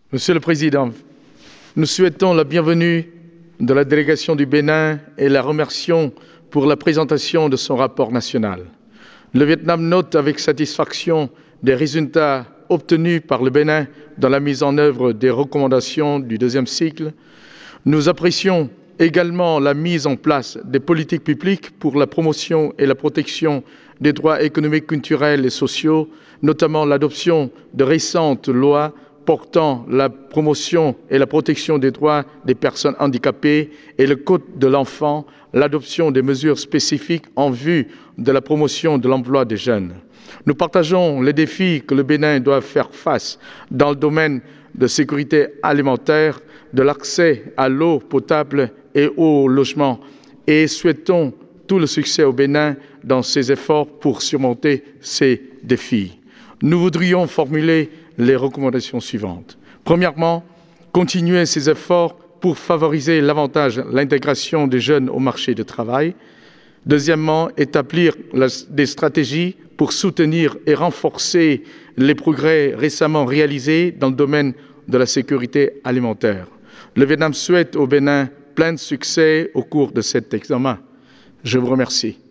Monsieur le Président, nous souhaitons la bienvenue de la délégation du Bénin et la remercions pour la présentation de son rapport national. Le Vietnam note avec satisfaction des résultats obtenus par le Bénin dans la mise en œuvre des recommandations du deuxième cycle. Nous apprécions également la mise en place des politiques publiques pour la promotion et la protection des droits économiques, culturels et sociaux, notamment l'adoption de récentes lois portant la promotion et la protection des droits des personnes handicapées et le Code de l'enfant, l'adoption des mesures spécifiques en vue de la promotion de l'emploi des jeunes. Nous partageons les défis que le Bénin doit faire face dans le domaine de sécurité alimentaire, de l'accès à l'eau potable et au logement et souhaitons tout le succès au Bénin dans ses efforts pour surmonter ces défis. Nous voudrions formuler les recommandations suivantes. Premièrement, continuer ces efforts pour favoriser davantage l'intégration des jeunes au marché du travail. Deuxièmement, établir des stratégies pour soutenir et renforcer les progrès récemment réalisés dans le domaine de la sécurité alimentaire. Le Vietnam souhaite au Bénin plein de succès au cours de cet examen. Je vous remercie.